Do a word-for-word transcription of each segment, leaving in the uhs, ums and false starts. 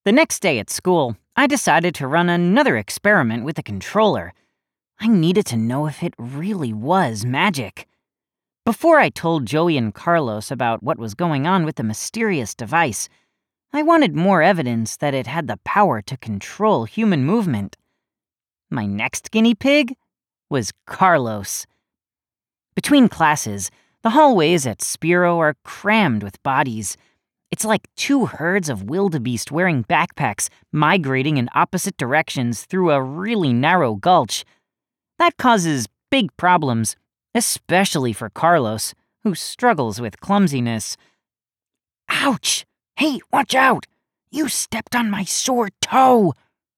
The next day at school, I decided to run another experiment with the controller. I needed to know if it really was magic. Before I told Joey and Carlos about what was going on with the mysterious device, I wanted more evidence that it had the power to control human movement. My next guinea pig was Carlos. Between classes, the hallways at Spiro are crammed with bodies. It's like two herds of wildebeest wearing backpacks migrating in opposite directions through a really narrow gulch. That causes big problems, especially for Carlos, who struggles with clumsiness. Ouch! Hey, watch out! You stepped on my sore toe!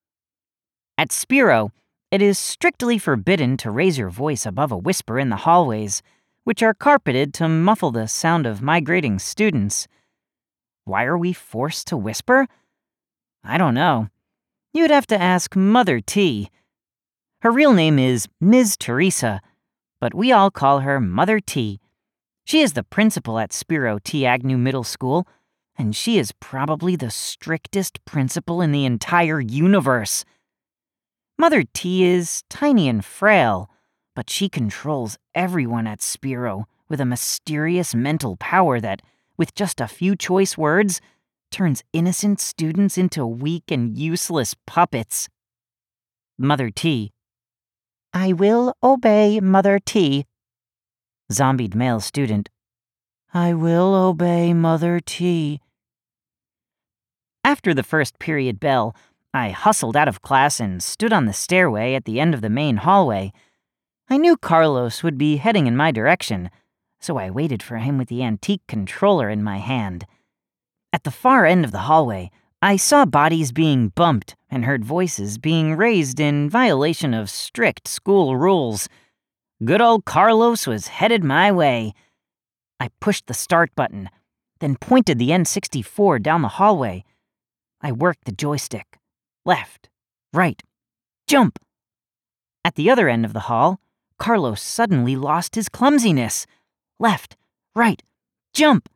At Spiro, it is strictly forbidden to raise your voice above a whisper in the hallways, which are carpeted to muffle the sound of migrating students. Why are we forced to whisper? I don't know. You'd have to ask Mother T. Her real name is Miz Teresa, but we all call her Mother T. She is the principal at Spiro T. Agnew Middle School, and she is probably the strictest principal in the entire universe. Mother T is tiny and frail, but she controls everyone at Spiro with a mysterious mental power that, with just a few choice words, turns innocent students into weak and useless puppets. Mother T. I will obey, Mother T. Zombied male student. I will obey, Mother T. After the first period bell, I hustled out of class and stood on the stairway at the end of the main hallway. I knew Carlos would be heading in my direction, so I waited for him with the antique controller in my hand. At the far end of the hallway, I saw bodies being bumped and heard voices being raised in violation of strict school rules. Good old Carlos was headed my way. I pushed the start button, then pointed the N sixty-four down the hallway. I worked the joystick. Left, right, jump. At the other end of the hall, Carlos suddenly lost his clumsiness. Left, right, jump.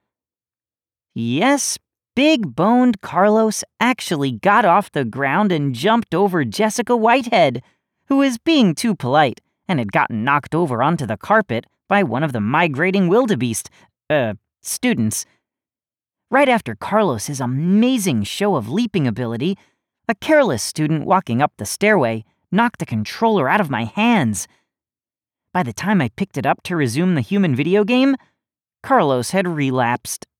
Yes, big-boned Carlos actually got off the ground and jumped over Jessica Whitehead, who was being too polite and had gotten knocked over onto the carpet by one of the migrating wildebeest, uh, students. Right after Carlos's amazing show of leaping ability, a careless student walking up the stairway knocked the controller out of my hands. By the time I picked it up to resume the human video game, Carlos had relapsed.